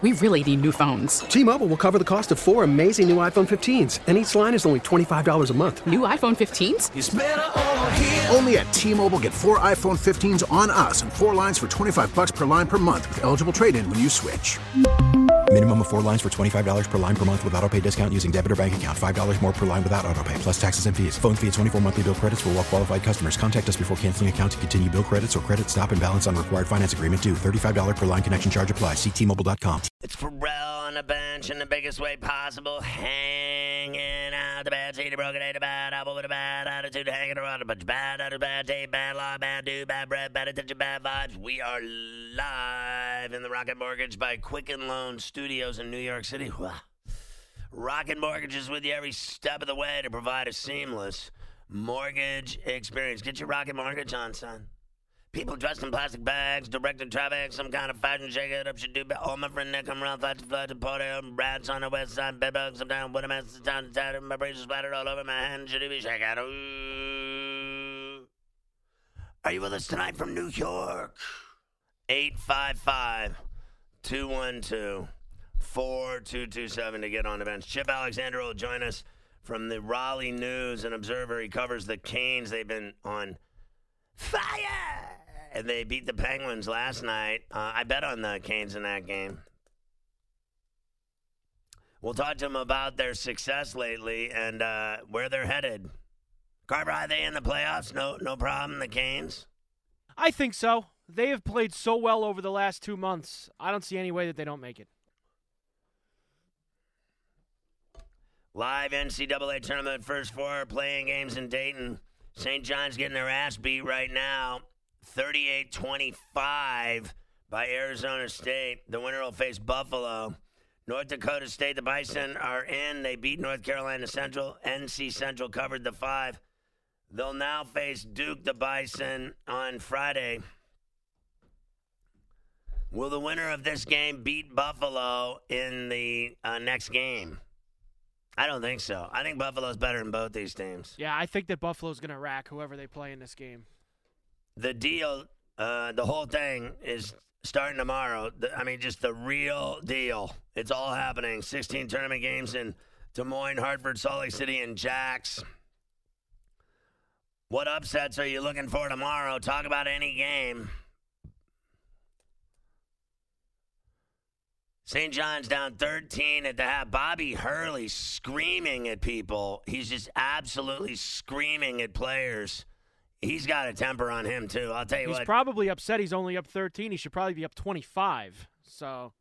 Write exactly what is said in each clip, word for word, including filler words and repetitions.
We really need new phones. T-Mobile will cover the cost of four amazing new iPhone fifteens, and each line is only twenty-five dollars a month. New iPhone fifteens? It's better over here. Only at T-Mobile, get four iPhone fifteens on us and four lines for twenty-five dollars per line per month with eligible trade-in when you switch. Minimum of four lines for twenty-five dollars per line per month with autopay discount using debit or bank account. five dollars more per line without autopay, plus taxes and fees. Phone fee at twenty-four monthly bill credits for well-qualified customers. Contact us before canceling account to continue bill credits or credit stop and balance on required finance agreement due. thirty-five dollars per line connection charge applies. See T Mobile dot com. It's Pharrell on the bench in the biggest way possible, hanging out the bad seat, broken eight, a bad apple with a bad attitude, hanging around a bunch of bad attitude, bad tape, bad law, bad do, bad bread, bad attention, bad vibes. We are live in the Rocket Mortgage by Quicken Loan Studios in New York City. Rocket Mortgage is with you every step of the way to provide a seamless mortgage experience. Get your Rocket Mortgage on, son. People dressed in plastic bags, directing traffic, some kind of fashion shake it up, should do. Oh, my friend Nick, come around, flat to flat to party, rats on the west side, bedbugs, sometimes what a mess, down to town, my braces splattered all over my hand, should be shake out. Ooh. Are you with us tonight from New York? eight five five, two one two, four two two seven to get on the bench. Chip Alexander will join us from the Raleigh News and Observer. He covers the Canes. They've been on fire! And they beat the Penguins last night. Uh, I bet on the Canes in that game. We'll talk to them about their success lately and uh, where they're headed. Carver, are they in the playoffs? No, no problem, the Canes? I think so. They have played so well over the last two months. I don't see any way that they don't make it. Live N C double A tournament, first four playing games in Dayton. Saint John's getting their ass beat right now. thirty-eight twenty-five by Arizona State. The winner will face Buffalo. North Dakota State, the Bison are in. They beat North Carolina Central. N C Central covered the five. They'll now face Duke, the Bison, on Friday. Will the winner of this game beat Buffalo in the uh, next game? I don't think so. I think Buffalo's better than both these teams. Yeah, I think that Buffalo's going to rack whoever they play in this game. The deal, uh, the whole thing is starting tomorrow. The, I mean, just the real deal. It's all happening. sixteen tournament games in Des Moines, Hartford, Salt Lake City, and Jax. What upsets are you looking for tomorrow? Talk about any game. Saint John's down thirteen at the half. Bobby Hurley screaming at people. He's just absolutely screaming at players. He's got a temper on him, too. I'll tell you he's what. He's probably upset he's only up thirteen. He should probably be up twenty-five. So,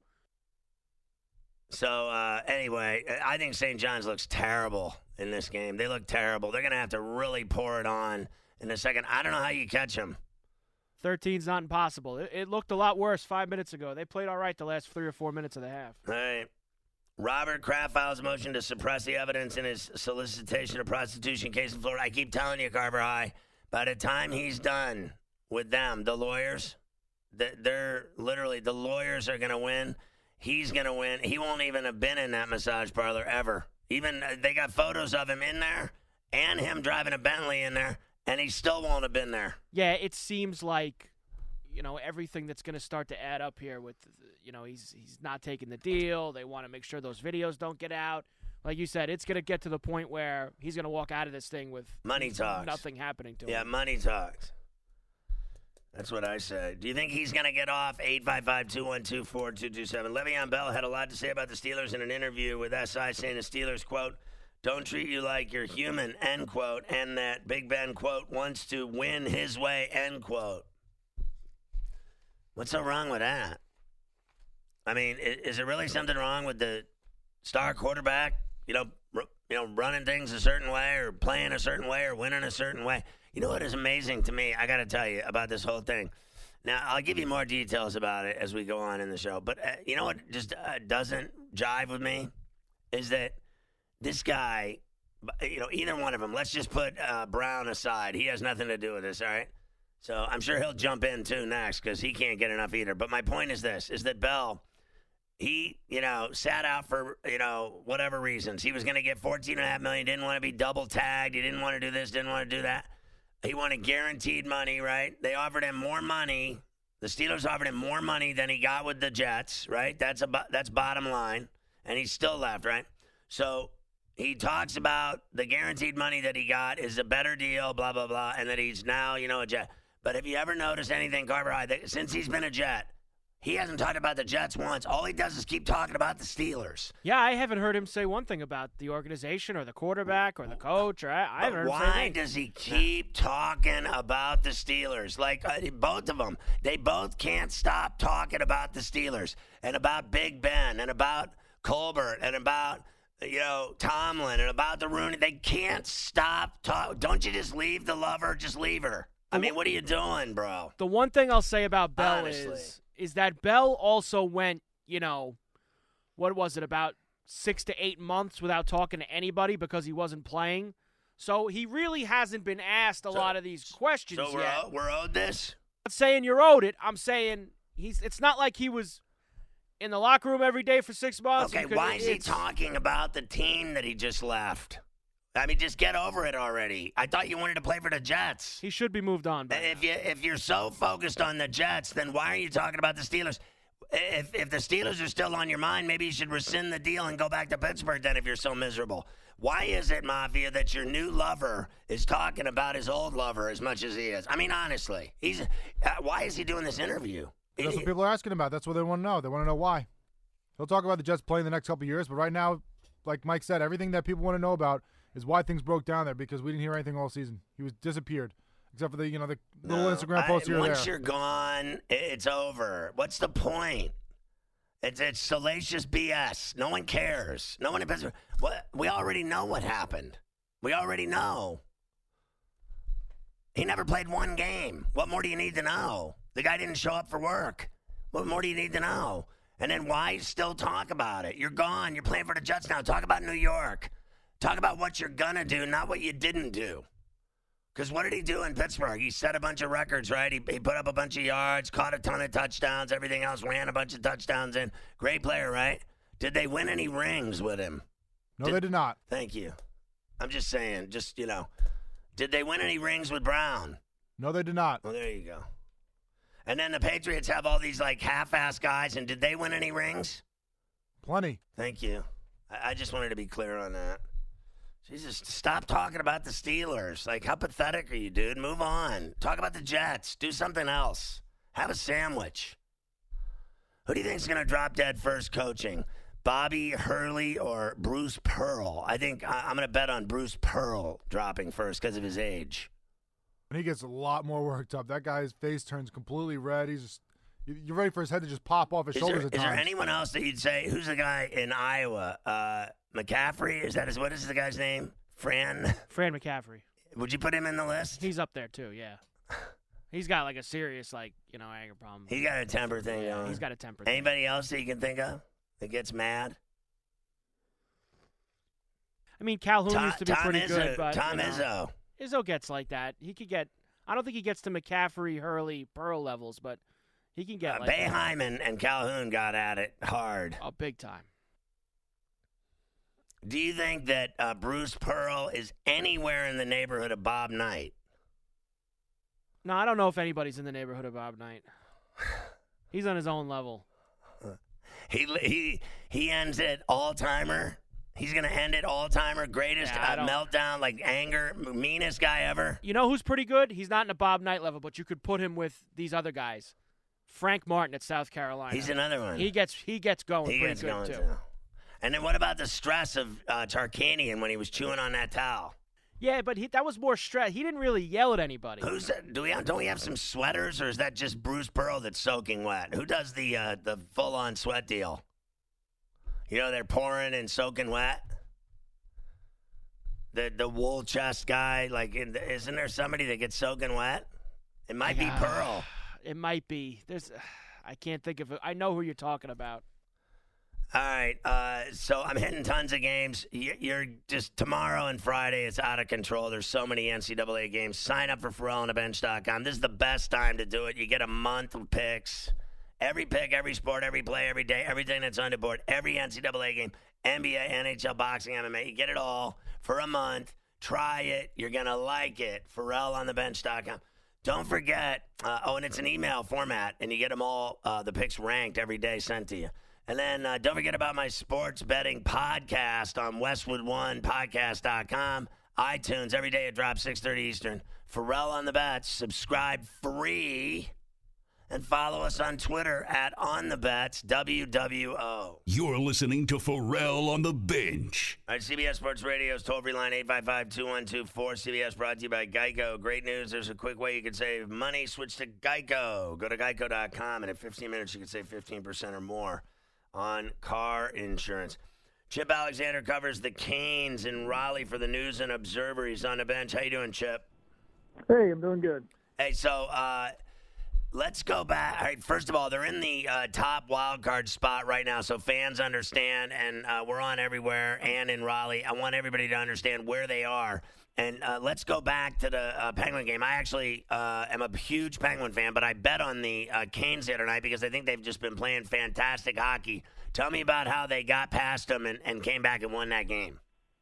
so uh, anyway, I think Saint John's looks terrible in this game. They look terrible. They're going to have to really pour it on in a second. I don't know how you catch them. thirteen's not impossible. It, it looked a lot worse five minutes ago. They played all right the last three or four minutes of the half. All right. Robert Kraft files a motion to suppress the evidence in his solicitation of prostitution case in Florida. I keep telling you, Carver High, by the time he's done with them, the lawyers, they're literally, the lawyers are going to win. He's going to win. He won't even have been in that massage parlor ever. Even they got photos of him in there and him driving a Bentley in there. And he still won't have been there. Yeah, it seems like, you know, everything that's going to start to add up here with, you know, he's he's not taking the deal. They want to make sure those videos don't get out. Like you said, it's going to get to the point where he's going to walk out of this thing with money talks. Nothing happening to yeah, him. Yeah, money talks. That's what I say. Do you think he's going to get off? eight five five, two one two, four two two seven. Le'Veon Bell had a lot to say about the Steelers in an interview with S I, saying the Steelers, quote, don't treat you like you're human, end quote, and that Big Ben, quote, wants to win his way, end quote. What's so wrong with that? I mean, is there really something wrong with the star quarterback, you know, r- you know, running things a certain way or playing a certain way or winning a certain way? You know what is amazing to me, I got to tell you about this whole thing. Now, I'll give you more details about it as we go on in the show, but uh, you know what just uh, doesn't jive with me is that this guy, you know, either one of them, let's just put uh, Brown aside. He has nothing to do with this, all right? So I'm sure he'll jump in, too, next because he can't get enough either. But my point is this, is that Bell, he, you know, sat out for, you know, whatever reasons. He was going to get fourteen point five million dollars, didn't want to be double tagged. He didn't want to do this, didn't want to do that. He wanted guaranteed money, right? They offered him more money The Steelers offered him more money than he got with the Jets, right? That's a, that's bottom line. And he's still left, right? So he talks about the guaranteed money that he got is a better deal, blah, blah, blah, and that he's now, you know, a Jet. But have you ever noticed anything, Carver High, that since he's been a Jet, he hasn't talked about the Jets once. All he does is keep talking about the Steelers. Yeah, I haven't heard him say one thing about the organization or the quarterback or the coach. Or I, I haven't heard him say Why anything. does he keep talking about the Steelers? Like, uh, both of them, they both can't stop talking about the Steelers and about Big Ben and about Colbert and about, you know, Tomlin and about the Rooney. They can't stop talking. Don't you just leave the lover? Just leave her. I mean, what are you doing, bro? The one thing I'll say about Bell Honestly. is is that Bell also went, you know, what was it, about six to eight months without talking to anybody because he wasn't playing. So he really hasn't been asked a So- lot of these questions So we're, yet. o- we're owed this? I'm not saying you're owed it. I'm saying he's. It's not like he was in the locker room every day for six months. Okay, You could- why is he it's- talking about the team that he just left? I mean, just get over it already. I thought you wanted to play for the Jets. He should be moved on. By If now. you if you're so focused on the Jets, then why are you talking about the Steelers? If if the Steelers are still on your mind, maybe you should rescind the deal and go back to Pittsburgh then if you're so miserable. Why is it, Mafia, that your new lover is talking about his old lover as much as he is? I mean, honestly, he's uh, why is he doing this interview? That's what people are asking about. That's what they want to know. They want to know why. He'll talk about the Jets playing the next couple of years, but right now, like Mike said, everything that people want to know about is why things broke down there because we didn't hear anything all season. He was disappeared, except for the you know the little No, Instagram post I- here and Once there. you're gone, i- it's over. What's the point? It's it's salacious B S. No one cares. No one in Pittsburgh. What we already know what happened. We already know. He never played one game. What more do you need to know? The guy didn't show up for work. What more do you need to know? And then why still talk about it? You're gone. You're playing for the Jets now. Talk about New York. Talk about what you're gonna do, not what you didn't do. Because what did he do in Pittsburgh? He set a bunch of records, right? He, he put up a bunch of yards, caught a ton of touchdowns, everything else, ran a bunch of touchdowns in. Great player, right? Did they win any rings with him? No, Did- they did not. Thank you. I'm just saying, just, you know, did they win any rings with Brown? No, they did not. Well, there you go. And then the Patriots have all these, like, half-ass guys, and did they win any rings? Plenty. Thank you. I, I just wanted to be clear on that. Jesus, stop talking about the Steelers. Like, how pathetic are you, dude? Move on. Talk about the Jets. Do something else. Have a sandwich. Who do you think is going to drop dead first coaching? Bobby Hurley or Bruce Pearl? I think I, I'm going to bet on Bruce Pearl dropping first because of his age. And he gets a lot more worked up. That guy's face turns completely red. He's just you- you're ready for his head to just pop off his Is there, shoulders is at there times. anyone else that you'd say, who's the guy in Iowa? Uh, McCaffrey? Is that his, what is the guy's name? Fran? Fran McCaffrey. Would you put him in the list? He's up there too. Yeah. He's got like a serious like you know anger problem. He got a temper thing Yeah, going. he's got a temper. thing. Anybody else that you can think of that gets mad? I mean, Calhoun Tom, used to be Tom pretty Izzo. good, but Tom you know, Izzo. Izzo gets like that. He could get. I don't think he gets to McCaffrey, Hurley, Pearl levels, but he can get Uh, like that. Boeheim and, and Calhoun got at it hard. Oh, big time. Do you think that uh, Bruce Pearl is anywhere in the neighborhood of Bob Knight? No, I don't know if anybody's in the neighborhood of Bob Knight. He's on his own level. He he he ends it all timer. He's gonna end it all timer. Greatest Yeah, I uh, don't- meltdown, like anger, meanest guy ever. You know who's pretty good? He's not in a Bob Knight level, but you could put him with these other guys. Frank Martin at South Carolina. He's another one. He gets he gets going He pretty gets good going too. too. And then what about the stress of uh, Tarkanian when he was chewing on that towel? Yeah, but he, that was more stress. He didn't really yell at anybody. Who's that? Do we have, don't we have some sweaters, or is that just Bruce Pearl that's soaking wet? Who does the uh, the full on sweat deal? You know, they're pouring and soaking wet. The the wool chest guy, like, in the, isn't there somebody that gets soaking wet? It might be Yeah. Pearl. It might be. There's, I can't think of it. I know who you're talking about. All right, uh, so I'm hitting tons of games. You- You're just tomorrow and Friday. It's out of control. There's so many N C double A games. Sign up for Pharrell on the bench dot com. This is the best time to do it. You get a month of picks. Every pick, every sport, every play, every day, everything that's on the board, every N C double A game, N B A, N H L, boxing, M M A. You get it all for a month. Try it. You're going to like it. Pharrell on the bench dot com. Don't forget, uh, oh, and it's an email format, and you get them all, uh, the picks ranked every day sent to you. And then uh, don't forget about my sports betting podcast on westwood one podcast dot com, iTunes. Every day it drops six thirty Eastern. Pharrell on the Bets. Subscribe free. And follow us on Twitter at On The Bets, W W O. You're listening to Pharrell on the Bench. All right, C B S Sports Radio's toll-free line, eight five five, two one two, four C B S, brought to you by Geico. Great news, there's a quick way you can save money. Switch to Geico. Go to geico dot com, and in fifteen minutes you can save fifteen percent or more on car insurance. Chip Alexander covers the Canes in Raleigh for the News and Observer. He's on the bench. How you doing, Chip? Hey, I'm doing good. Hey, so uh, let's go back. All right, first of all, they're in the uh, top wild card spot right now, so fans understand, and uh, we're on everywhere and in Raleigh. I want everybody to understand where they are. And uh, let's go back to the uh, Penguin game. I actually uh, am a huge Penguin fan, but I bet on the uh, Canes the other night because I think they've just been playing fantastic hockey. Tell me about how they got past them and, and came back and won that game.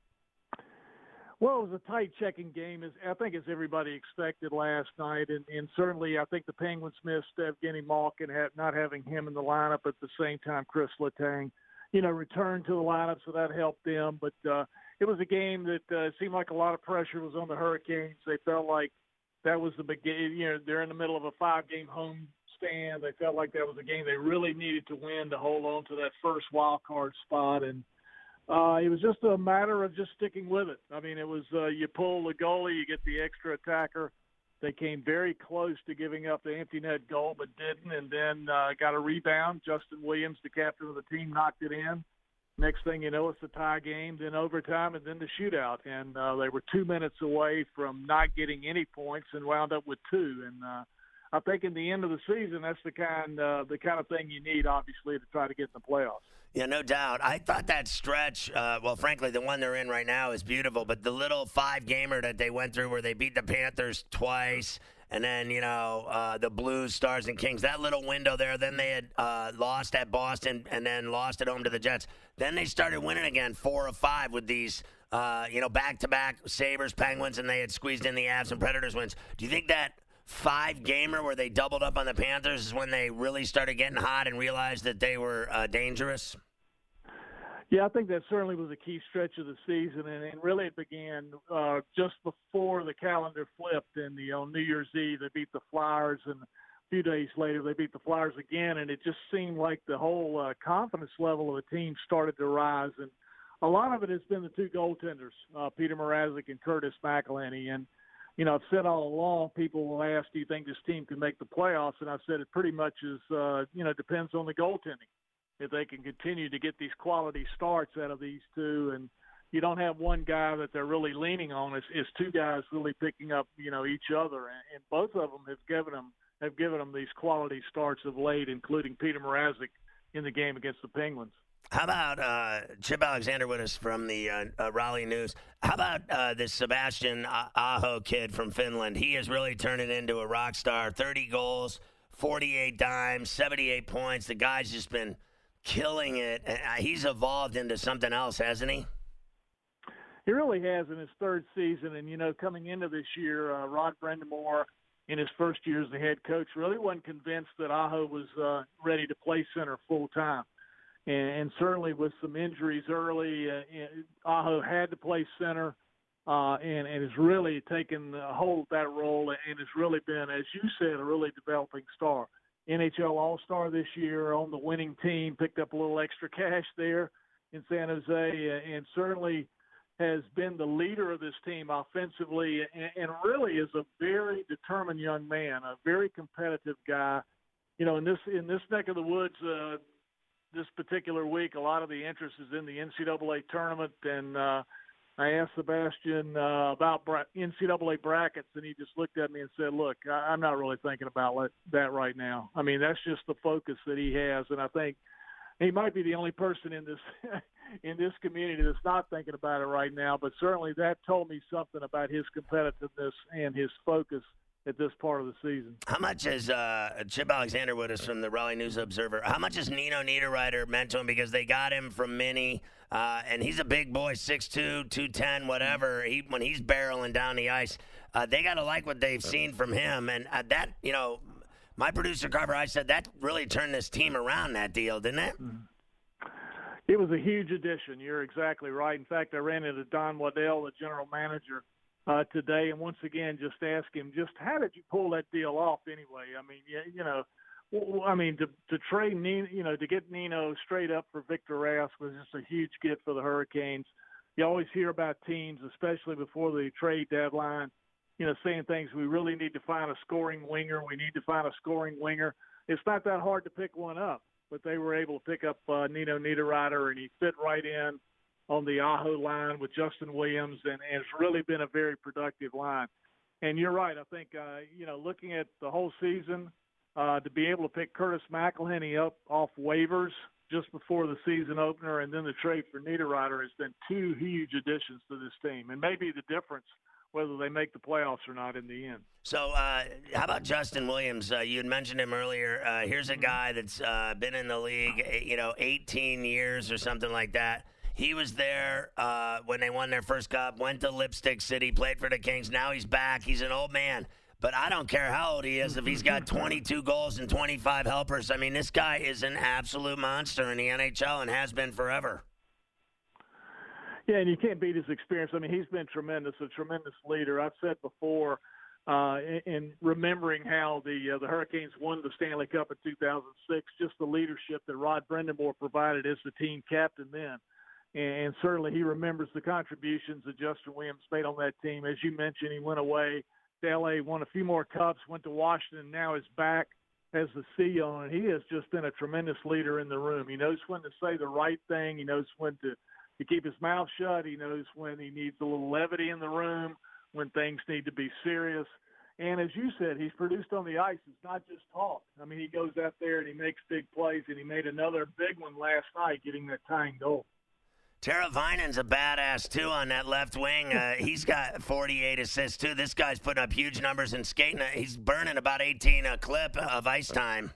Well, it was a tight checking game, as I think as everybody expected last night, and, and certainly I think the Penguins missed Evgeny Malkin, have, not having him in the lineup at the same time Chris Letang, you know, returned to the lineup, so that helped them. But uh, it was a game that uh, seemed like a lot of pressure was on the Hurricanes. They felt like that was the big game. You know, they're in the middle of a five-game home stand. They felt like that was a game they really needed to win to hold on to that first wild card spot, and Uh, it was just a matter of just sticking with it. I mean, it was uh, you pull the goalie, you get the extra attacker. They came very close to giving up the empty net goal, but didn't, and then uh, got a rebound. Justin Williams, the captain of the team, knocked it in. Next thing you know, it's a tie game, then overtime, and then the shootout. And uh, they were two minutes away from not getting any points and wound up with two. And uh, I think in the end of the season, that's the kind uh, the kind of thing you need, obviously, to try to get in the playoffs. Yeah, no doubt. I thought that stretch, uh, well, frankly, the one they're in right now is beautiful, but the little five-gamer that they went through where they beat the Panthers twice, and then, you know, uh, the Blues, Stars, and Kings, that little window there, then they had uh, lost at Boston and then lost at home to the Jets. Then they started winning again, four of five with these, uh, you know, back-to-back Sabres, Penguins, and they had squeezed in the Avs and Predators wins. Do you think that five-gamer where they doubled up on the Panthers is when they really started getting hot and realized that they were uh, dangerous? Yeah, I think that certainly was a key stretch of the season, and, and really it began uh, just before the calendar flipped. And the, on New Year's Eve, they beat the Flyers, and a few days later they beat the Flyers again, and it just seemed like the whole uh, confidence level of the team started to rise. And a lot of it has been the two goaltenders, uh, Peter Mrazek and Curtis McElhinney. And you know, I've said all along, people will ask, do you think this team can make the playoffs? And I've said it pretty much is, uh, you know, depends on the goaltending. If they can continue to get these quality starts out of these two, and you don't have one guy that they're really leaning on, it's, it's two guys really picking up, you know, each other. And, and both of them have given them have given them these quality starts of late, including Peter Mrazek in the game against the Penguins. How about uh, Chip Alexander with us from the uh, uh, Raleigh News? How about uh, this Sebastian Aho kid from Finland? He has really turned it into a rock star. thirty goals, forty-eight dimes, seventy-eight points. The guy's just been killing it. Uh, he's evolved into something else, hasn't he? He really has in his third season. And, you know, coming into this year, uh, Rod Brind'Amour, in his first year as the head coach, really wasn't convinced that Aho was uh, ready to play center full time. And certainly with some injuries early, uh, Aho had to play center uh, and, and has really taken hold of that role and has really been, as you said, a really developing star. N H L All-Star this year on the winning team, picked up a little extra cash there in San Jose, and certainly has been the leader of this team offensively and, and really is a very determined young man, a very competitive guy. You know, in this in this neck of the woods, uh, this particular week, a lot of the interest is in the N C double A tournament, and uh, I asked Sebastian uh, about bra- N C double A brackets, and he just looked at me and said, look, I- I'm not really thinking about le- that right now. I mean, that's just the focus that he has, and I think he might be the only person in this in this community that's not thinking about it right now, but certainly that told me something about his competitiveness and his focus at this part of the season. How much is uh, Chip Alexander with us from the Raleigh News Observer? How much has Nino Niederreiter meant to him? Because they got him from Mini, uh, and he's a big boy, six two, two ten, whatever. He, when he's barreling down the ice, uh, they got to like what they've seen from him. And uh, that, you know, my producer, Carver, I said that really turned this team around, that deal, didn't it? It was a huge addition. You're exactly right. In fact, I ran into Don Waddell, the general manager, uh, today, and once again just asked him, just how did you pull that deal off anyway? I mean, you, you know, well, I mean, to to trade Nino, you know, to get Nino straight up for Victor Rask was just a huge get for the Hurricanes. You always hear about teams, especially before the trade deadline, you know, saying things, we really need to find a scoring winger. We need to find a scoring winger. It's not that hard to pick one up, but they were able to pick up uh, Nino Niederreiter, and he fit right in on the Aho line with Justin Williams, and, and it's really been a very productive line. And you're right. I think, uh, you know, looking at the whole season, uh, to be able to pick Curtis McElhinney up off waivers just before the season opener and then the trade for Niederreiter has been two huge additions to this team, and maybe the difference whether they make the playoffs or not in the end. So uh, how about Justin Williams? Uh, you had mentioned him earlier. Uh, here's a guy that's uh, been in the league, you know, eighteen years or something like that. He was there uh, when they won their first cup, went to Lipstick City, played for the Kings. Now he's back. He's an old man. But I don't care how old he is if he's got twenty-two goals and twenty-five helpers. I mean, this guy is an absolute monster in the N H L and has been forever. Yeah, and you can't beat his experience. I mean, he's been tremendous, a tremendous leader. I've said before, uh, in, in remembering how the uh, the Hurricanes won the Stanley Cup in two thousand six, just the leadership that Rod Brind'Amour provided as the team captain then. And certainly he remembers the contributions that Justin Williams made on that team. As you mentioned, he went away to L A, won a few more cups, went to Washington, now is back as the C O, and he has just been a tremendous leader in the room. He knows when to say the right thing. He knows when to, to keep his mouth shut. He knows when he needs a little levity in the room, when things need to be serious. And as you said, he's produced on the ice. It's not just talk. I mean, he goes out there and he makes big plays, and he made another big one last night, getting that tying goal. Tara Vinan's a badass, too, on that left wing. Uh, he's got forty-eight assists, too. This guy's putting up huge numbers and skating. He's burning about eighteen a clip of ice time.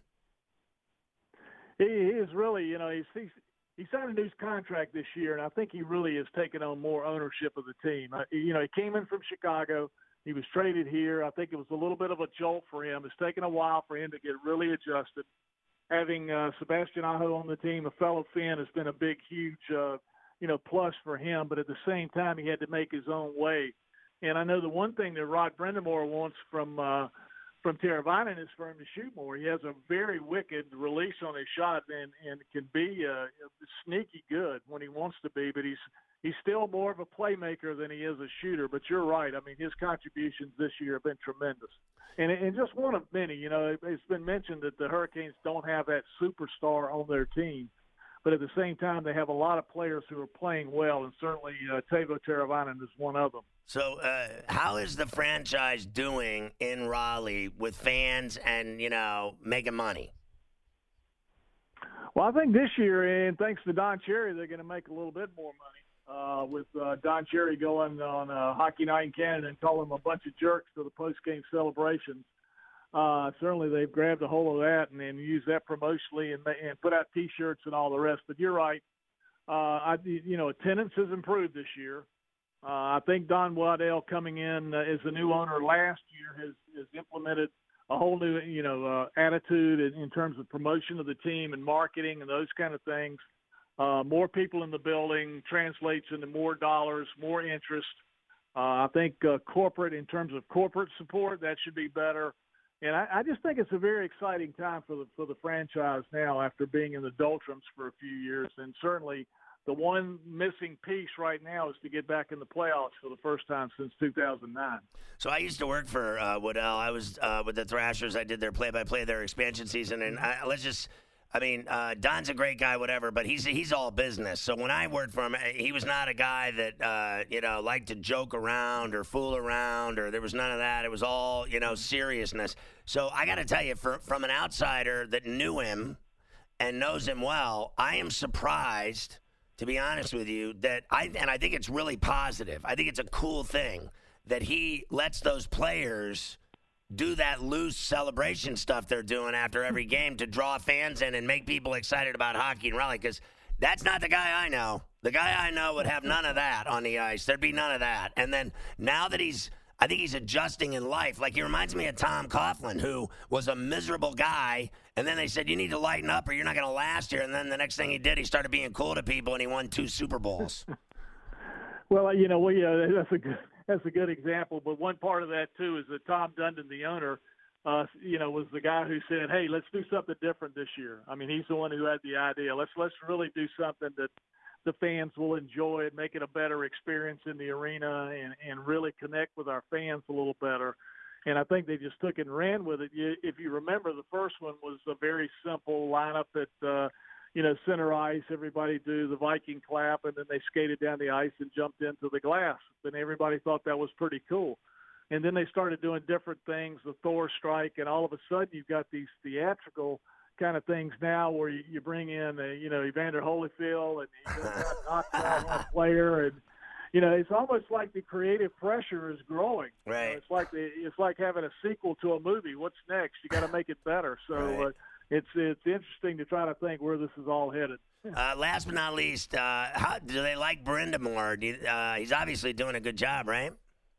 He, he is really, you know, he's, he's, he signed a new contract this year, and I think he really has taken on more ownership of the team. Uh, you know, he came in from Chicago. He was traded here. I think it was a little bit of a jolt for him. It's taken a while for him to get really adjusted. Having uh, Sebastian Aho on the team, a fellow Finn, has been a big, huge uh, you know, plus for him, but at the same time, he had to make his own way. And I know the one thing that Rod Brind'Amour wants from uh, from Tara Vinen is for him to shoot more. He has a very wicked release on his shot and, and can be uh, sneaky good when he wants to be, but he's he's still more of a playmaker than he is a shooter. But you're right. I mean, his contributions this year have been tremendous. And, and just one of many, you know, it's been mentioned that the Hurricanes don't have that superstar on their team. But at the same time, they have a lot of players who are playing well, and certainly uh, Teuvo Teravainen is one of them. So uh, how is the franchise doing in Raleigh with fans and, you know, making money? Well, I think this year, and thanks to Don Cherry, they're going to make a little bit more money uh, with uh, Don Cherry going on uh, Hockey Night in Canada and calling them a bunch of jerks for the post-game celebrations. Uh, certainly they've grabbed a hold of that and, and used that promotionally and, and put out T-shirts and all the rest. But you're right. Uh, I, you know, attendance has improved this year. Uh, I think Don Waddell coming in uh, as the new owner last year has, has implemented a whole new, you know, uh, attitude in, in terms of promotion of the team and marketing and those kind of things. Uh, more people in the building translates into more dollars, more interest. Uh, I think uh, corporate, in terms of corporate support, that should be better. And I, I just think it's a very exciting time for the for the franchise now after being in the doldrums for a few years. And certainly the one missing piece right now is to get back in the playoffs for the first time since two thousand nine. So I used to work for uh, Waddell. I was uh, with the Thrashers. I did their play-by-play, their expansion season. And I, let's just – I mean, uh, Don's a great guy, whatever, but he's he's all business. So when I worked for him, he was not a guy that, uh, you know, liked to joke around or fool around, or there was none of that. It was all, you know, seriousness. So I got to tell you, for, from an outsider that knew him and knows him well, I am surprised, to be honest with you, that I and I think it's really positive. I think it's a cool thing that he lets those players do that loose celebration stuff they're doing after every game to draw fans in and make people excited about hockey in Raleigh, because that's not the guy I know. The guy I know would have none of that on the ice. There'd be none of that. And then now that he's, I think he's adjusting in life. Like, he reminds me of Tom Coughlin, who was a miserable guy, and then they said, you need to lighten up or you're not going to last here. And then the next thing he did, he started being cool to people, and he won two Super Bowls. Well, you know, well, yeah, that's a good that's a good example. But one part of that too is that Tom Dundon, the owner, uh, you know, was the guy who said, "Hey, let's do something different this year." I mean, he's the one who had the idea. Let's let's really do something that the fans will enjoy and make it a better experience in the arena, and and really connect with our fans a little better. And I think they just took it and ran with it. You, if you remember, the first one was a very simple lineup that. Uh, you know, center ice, everybody do the Viking clap, and then they skated down the ice and jumped into the glass. And everybody thought that was pretty cool. And then they started doing different things, the Thor strike, and all of a sudden you've got these theatrical kind of things now where you, you bring in, a, you know, Evander Holyfield and you knock out one player. And, you know, it's almost like the creative pressure is growing. Right. You know, it's like the, it's like having a sequel to a movie. What's next? You got to make it better. So, right. uh, It's it's interesting to try to think where this is all headed. Uh, last but not least, uh, how do they like Brind'Amour? Do you, uh, he's obviously doing a good job, right?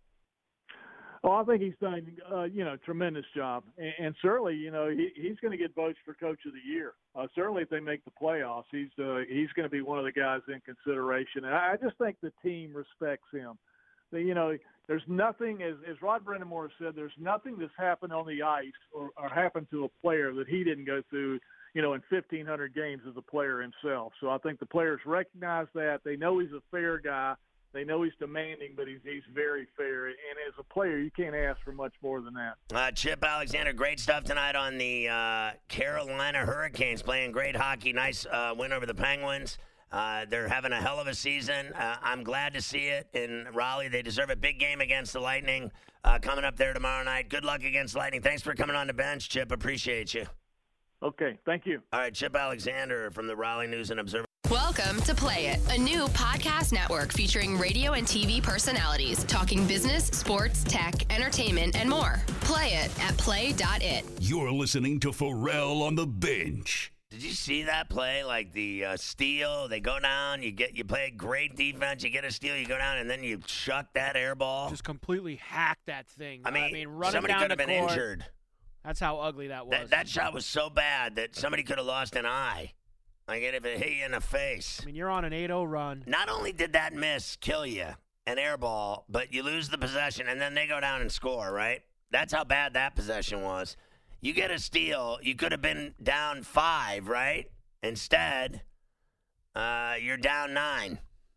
Oh, I think he's done, uh, you know, tremendous job, and, and certainly, you know, he, he's going to get votes for Coach of the Year. Uh, certainly, if they make the playoffs, he's uh, he's going to be one of the guys in consideration. And I just think the team respects him. The, you know, there's nothing, as, as Rod Brind'Amour said, there's nothing that's happened on the ice or, or happened to a player that he didn't go through, you know, in fifteen hundred games as a player himself. So I think the players recognize that. They know he's a fair guy. They know he's demanding, but he's he's very fair. And as a player, you can't ask for much more than that. Uh, Chip Alexander, great stuff tonight on the uh, Carolina Hurricanes, playing great hockey. Nice uh, win over the Penguins. Uh, they're having a hell of a season. Uh, I'm glad to see it in Raleigh. They deserve a big game against the Lightning uh, coming up there tomorrow night. Good luck against Lightning. Thanks for coming on the bench, Chip. Appreciate you. Okay, thank you. All right, Chip Alexander from the Raleigh News and Observer. Welcome to Play It, a new podcast network featuring radio and T V personalities talking business, sports, tech, entertainment, and more. Play it at play dot it. You're listening to Pharrell on the Bench. Did you see that play? Like the uh, steal, they go down, you get you play great defense, you get a steal, you go down, and then you chuck that air ball. Just completely hack that thing. I mean, I mean running somebody down could have the been court, injured. That's how ugly that was. That, that shot was so bad that somebody could have lost an eye. Like if it hit you in the face. I mean, you're on an eight oh run. Not only did that miss kill you, an air ball, but you lose the possession, and then they go down and score, right? That's how bad that possession was. You get a steal, you could have been down five, right? Instead, uh, you're down nine.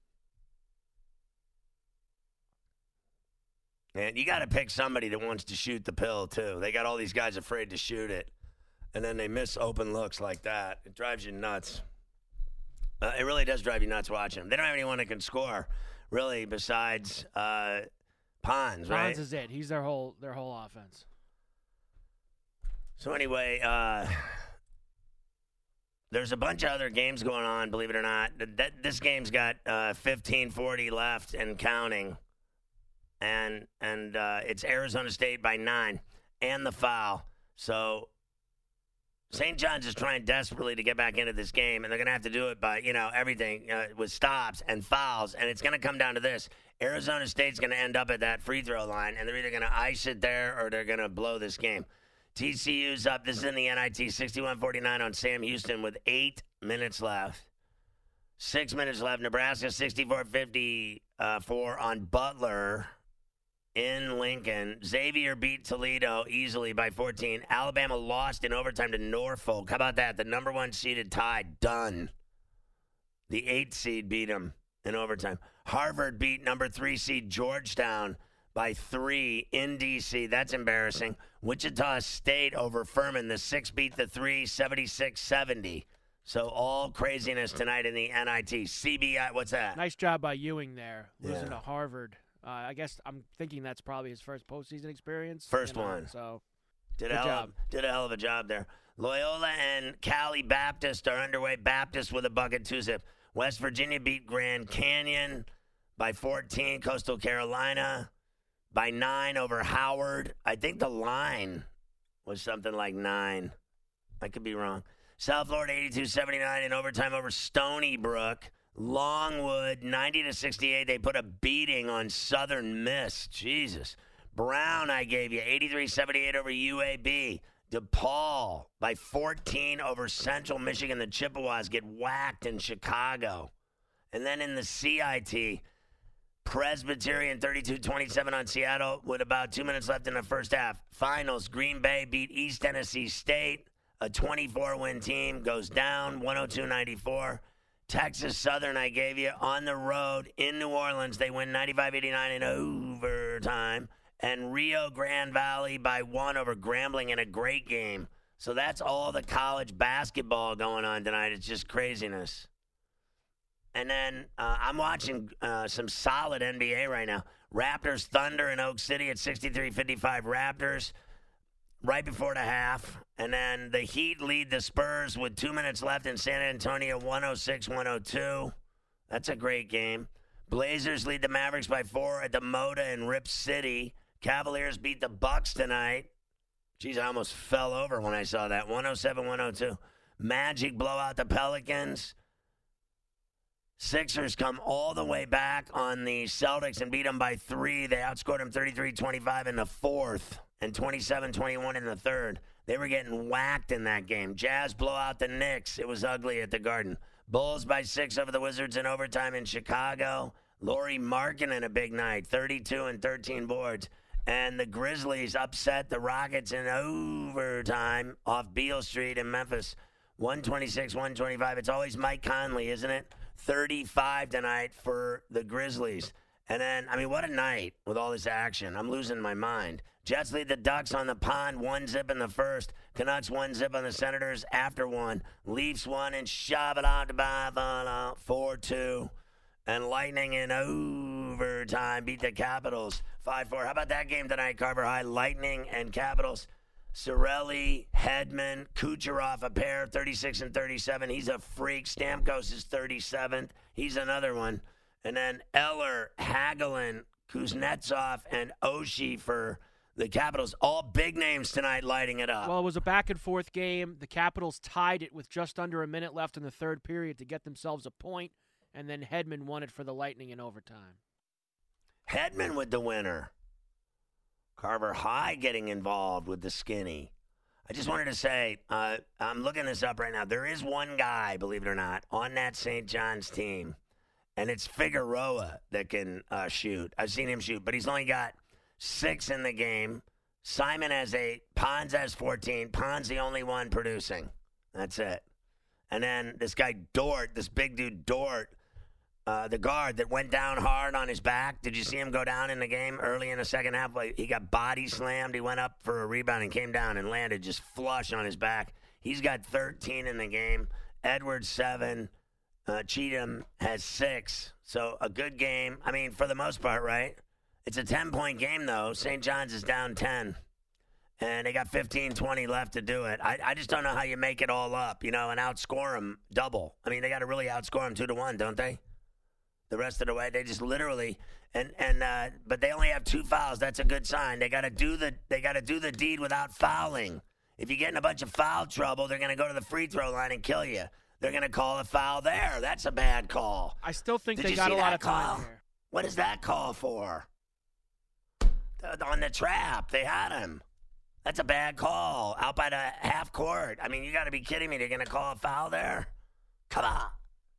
And you got to pick somebody that wants to shoot the pill, too. They got all these guys afraid to shoot it, and then they miss open looks like that. It drives you nuts. Uh, it really does drive you nuts watching them. They don't have anyone that can score, really, besides uh, Pons, right? Pons is it. He's their whole their whole offense. So anyway, uh, there's a bunch of other games going on, believe it or not. That, this game's got uh, fifteen forty left and counting. And and uh, it's Arizona State by nine and the foul. So Saint John's is trying desperately to get back into this game, and they're going to have to do it by, you know, everything uh, with stops and fouls. And it's going to come down to this. Arizona State's going to end up at that free throw line, and they're either going to ice it there or they're going to blow this game. T C U's up. This is in the N I T, sixty-one forty-nine on Sam Houston with eight minutes left. Six minutes left. Nebraska, sixty-four fifty-four on Butler in Lincoln. Xavier beat Toledo easily by fourteen. Alabama lost in overtime to Norfolk. How about that? The number one seeded Tide, done. The eighth seed beat them in overtime. Harvard beat number three seed Georgetown by three in D C. That's embarrassing. Wichita State over Furman. The six beat the three, seventy-six seventy. So all craziness tonight in the N I T. C B I, what's that? Nice job by Ewing there, losing Yeah. to Harvard. Uh, I guess I'm thinking that's probably his first postseason experience. First you know, one. So Did good a, hell job. of, did a hell of a job there. Loyola and Cali Baptist are underway. Baptist with a bucket, two-zip. West Virginia beat Grand Canyon by fourteen. Coastal Carolina by nine over Howard. I think the line was something like nine. I could be wrong. South Florida eighty-two seventy-nine in overtime over Stony Brook. Longwood ninety to sixty-eight. They put a beating on Southern Miss. Jesus. Brown, I gave you eighty-three seventy-eight over U A B. DePaul by fourteen over Central Michigan. The Chippewas get whacked in Chicago. And then in the C I T, Presbyterian thirty-two twenty-seven on Seattle with about two minutes left in the first half. Finals, Green Bay beat East Tennessee State. A twenty-four win team goes down, one oh two ninety-four. Texas Southern, I gave you, on the road in New Orleans. They win ninety-five eighty-nine in overtime. And Rio Grande Valley by one over Grambling in a great game. So that's all the college basketball going on tonight. It's just craziness. And then uh, I'm watching uh, some solid N B A right now. Raptors Thunder in Oak City at sixty-three fifty-five Raptors right before the half. And then the Heat lead the Spurs with two minutes left in San Antonio, one oh six one oh two. That's a great game. Blazers lead the Mavericks by four at the Moda in Rip City. Cavaliers beat the Bucks tonight. Jeez, I almost fell over when I saw that. one oh seven one oh two. Magic blow out the Pelicans. Sixers come all the way back on the Celtics and beat them by three. They outscored them thirty-three twenty-five in the fourth and twenty-seven twenty-one in the third. They were getting whacked in that game. Jazz blow out the Knicks. It was ugly at the Garden. Bulls by six over the Wizards in overtime in Chicago. Lauri Markkanen a big night, thirty-two and thirteen boards. And the Grizzlies upset the Rockets in overtime off Beale Street in Memphis. one twenty-six one twenty-five. It's always Mike Conley, isn't it? thirty-five tonight for the Grizzlies. And then, I mean, what a night with all this action. I'm losing my mind. Jets lead the Ducks on the pond, one zip in the first. Canucks one zip on the Senators after one. Leafs one and shove it out to Buffalo, four two. And Lightning in overtime beat the Capitals five four. How about that game tonight, Carver High? Lightning and Capitals. Cirelli, Hedman, Kucherov, a pair, thirty-six and thirty-seven. He's a freak. Stamkos is thirty-seventh. He's another one. And then Eller, Hagelin, Kuznetsov, and Oshie for the Capitals. All big names tonight lighting it up. Well, it was a back-and-forth game. The Capitals tied it with just under a minute left in the third period to get themselves a point, and then Hedman won it for the Lightning in overtime. Hedman with the winner. Carver High getting involved with the skinny. I just wanted to say, uh, I'm looking this up right now. There is one guy, believe it or not, on that Saint John's team, and it's Figueroa that can uh, shoot. I've seen him shoot, but he's only got six in the game. Simon has eight. Pons has fourteen. Pons the only one producing. That's it. And then this guy Dort, this big dude Dort, Uh, the guard that went down hard on his back. Did you see him go down in the game early in the second half? He got body slammed. He went up for a rebound and came down and landed just flush on his back. He's got thirteen in the game. Edwards, seven. Uh, Cheatham has six. So a good game. I mean, for the most part, right? It's a ten-point game, though. Saint John's is down ten. And they got fifteen twenty left to do it. I, I just don't know how you make it all up, you know, and outscore them double. I mean, they got to really outscore them two to one, don't they? The rest of the way, they just literally and and uh, but they only have two fouls. That's a good sign. They got to do the they got to do the deed without fouling. If you get in a bunch of foul trouble, they're going to go to the free throw line and kill you. They're going to call a foul there. That's a bad call. I still think Did they you got see a lot that of time call? here. What is that call for? The- On the trap, they had him. That's a bad call out by the half court. I mean, you got to be kidding me. They're going to call a foul there? Come on.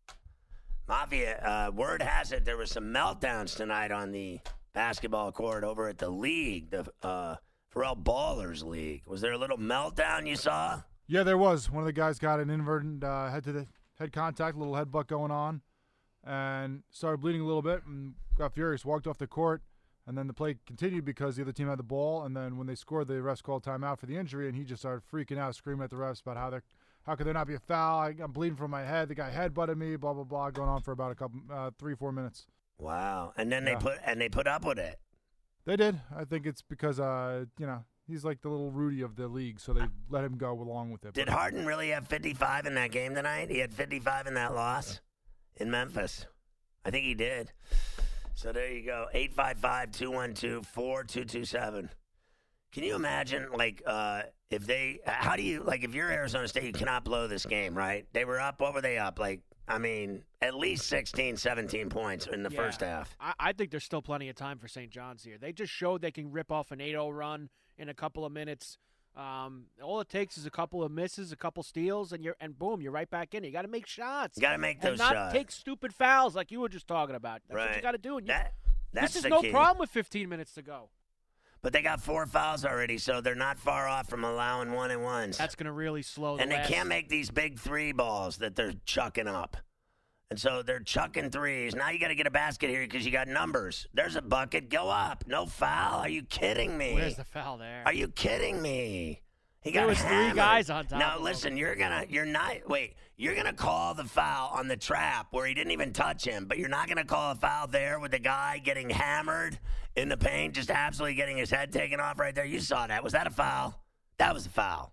Mafia, uh, word has it there were some meltdowns tonight on the basketball court over at the league, the uh, Pharrell Ballers League. Was there a little meltdown you saw? Yeah, there was. One of the guys got an inadvertent uh, head to the head contact, a little headbutt going on, and started bleeding a little bit and got furious, walked off the court, and then the play continued because the other team had the ball, and then when they scored, the refs called timeout for the injury, and he just started freaking out, screaming at the refs about how they're How could there not be a foul? I, I'm bleeding from my head. The guy headbutted me. Blah blah blah. Going on for about a couple, uh, three, four minutes. Wow! And then Yeah. they put and they put up with it. They did. I think it's because uh, you know, he's like the little Rudy of the league, so they let him go along with it. Did Harden really have fifty-five in that game tonight? He had fifty-five in that loss in Memphis. I think he did. So there you go. eight five five, two one two, four two two seven. Can you imagine, like, uh, if they, how do you, like, if you're Arizona State, you cannot blow this game, right? They were up, what were they up? Like I mean, at least sixteen, seventeen points in the Yeah. first half. I, I think there's still plenty of time for Saint John's here. They just showed they can rip off an eight oh run in a couple of minutes. Um, all it takes is a couple of misses, a couple steals, and you're and boom, you're right back in. You got to make shots. You got to make those and not shots. take stupid fouls like you were just talking about. That's right. what you got to do. And you, that, that's this is the no key. problem with fifteen minutes to go. But they got four fouls already, so they're not far off from allowing one and ones. That's going to really slow the And they last- can't make these big three balls that they're chucking up. And so they're chucking threes. Now you got to get a basket here because you got numbers. There's a bucket. Go up. No foul. Are you kidding me? Where's the foul there? Are you kidding me? He got There was hammered. three guys on top Now of him. listen, you're gonna, you're not. Wait, you're gonna call the foul on the trap where he didn't even touch him, but you're not gonna call a foul there with the guy getting hammered in the paint, just absolutely getting his head taken off right there. You saw that? Was that a foul? That was a foul.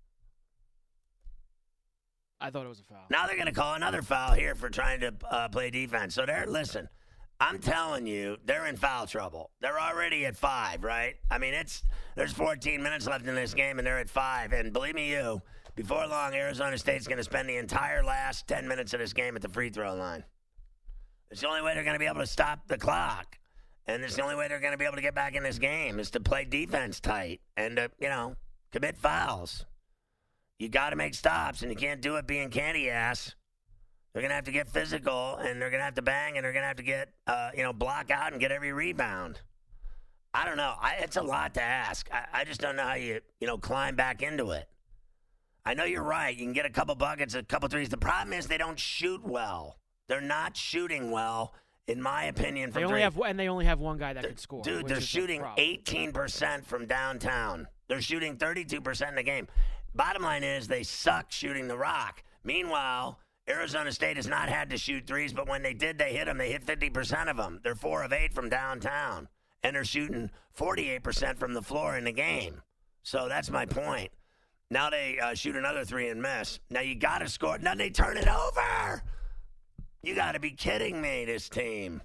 I thought it was a foul. Now they're going to call another foul here for trying to uh, play defense. So they're, listen, I'm telling you, they're in foul trouble. They're already at five, right? I mean, it's there's fourteen minutes left in this game, and they're at five. And believe me, you, before long, Arizona State's going to spend the entire last ten minutes of this game at the free throw line. It's the only way they're going to be able to stop the clock. And it's the only way they're going to be able to get back in this game is to play defense tight and, to, you know, commit fouls. You got to make stops, and you can't do it being candy ass. They're going to have to get physical, and they're going to have to bang, and they're going to have to get, uh, you know, block out and get every rebound. I don't know. I, it's a lot to ask. I, I just don't know how you, you know, climb back into it. I know you're right. You can get a couple buckets, a couple threes. The problem is they don't shoot well. They're not shooting well, in my opinion. From They only three. have and they only have one guy that can score. Dude, which they're is the shooting problem. eighteen percent from downtown. They're shooting thirty-two percent in the game. Bottom line is they suck shooting the rock. Meanwhile, Arizona State has not had to shoot threes, but when they did, they hit them. They hit fifty percent of them. They're four of eight from downtown, and they're shooting forty-eight percent from the floor in the game. So that's my point. Now they uh, shoot another three and miss. Now you got to score. Now they turn it over. You got to be kidding me, this team.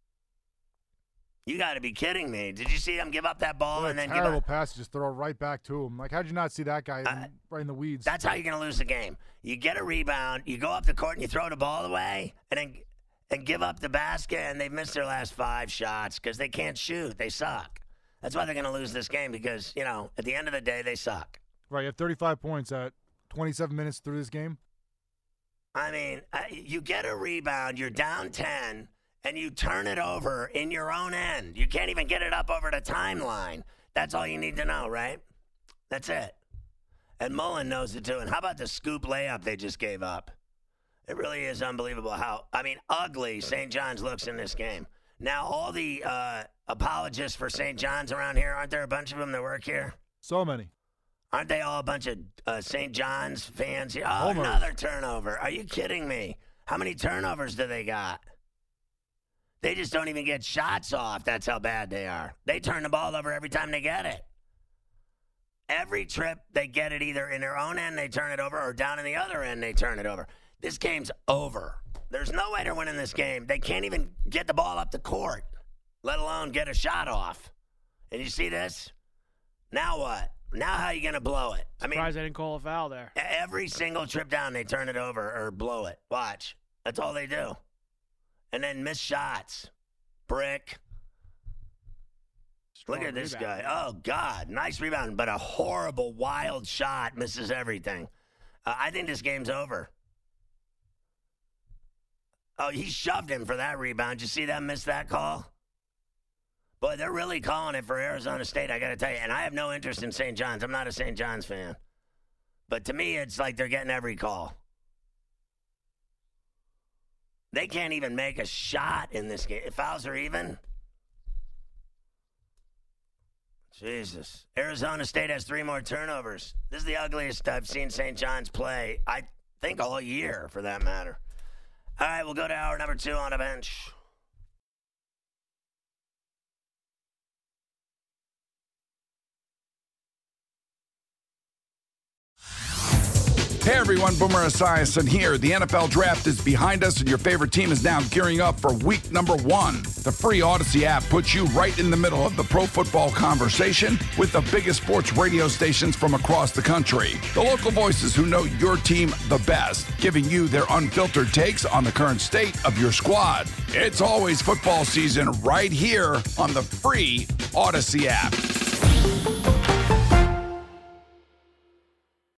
You got to be kidding me. Did you see them give up that ball What and a then give terrible up? pass, just throw it right back to him. Like, how'd you not see that guy Uh, right in the weeds? That's how you're going to lose the game. You get a rebound, you go up the court, and you throw the ball away, and then and give up the basket, and they've missed their last five shots because they can't shoot. They suck. That's why they're going to lose this game because, you know, at the end of the day, they suck. Right, you have thirty-five points at twenty-seven minutes through this game. I mean, uh, you get a rebound, you're down ten, and you turn it over in your own end. You can't even get it up over the timeline. That's all you need to know, right? That's it. And Mullen knows it too. And how about the scoop layup they just gave up? It really is unbelievable how, I mean, ugly Saint John's looks in this game. Now, all the uh, apologists for Saint John's around here, aren't there a bunch of them that work here? So many. Aren't they all a bunch of uh, Saint John's fans here? Oh, Homers. another turnover. Are you kidding me? How many turnovers do they got? They just don't even get shots off. That's how bad they are. They turn the ball over every time they get it. Every trip, they get it either in their own end, they turn it over, or down in the other end, they turn it over. This game's over. There's no way they're winning this game. They can't even get the ball up the court, let alone get a shot off. And you see this? Now what? Now how are you going to blow it? I mean, Surprised they didn't call a foul there. every single trip down, they turn it over or blow it. Watch. That's all they do. And then miss shots. Brick. Strong Look at this rebound. guy. Oh, God. Nice rebound, but a horrible, wild shot. Misses everything. Uh, I think this game's over. Oh, he shoved him for that rebound. Did you see them miss that call? Boy, they're really calling it for Arizona State, I got to tell you. And I have no interest in Saint John's. I'm not a Saint John's fan. But to me, it's like they're getting every call. They can't even make a shot in this game. If fouls are even. Jesus. Arizona State has three more turnovers. This is the ugliest I've seen Saint John's play, I think, all year, for that matter. All right, we'll go to hour number two on the bench. Hey everyone, Boomer Esiason here. The N F L Draft is behind us and your favorite team is now gearing up for week number one. The free Odyssey app puts you right in the middle of the pro football conversation with the biggest sports radio stations from across the country. The local voices who know your team the best, giving you their unfiltered takes on the current state of your squad. It's always football season right here on the free Odyssey app.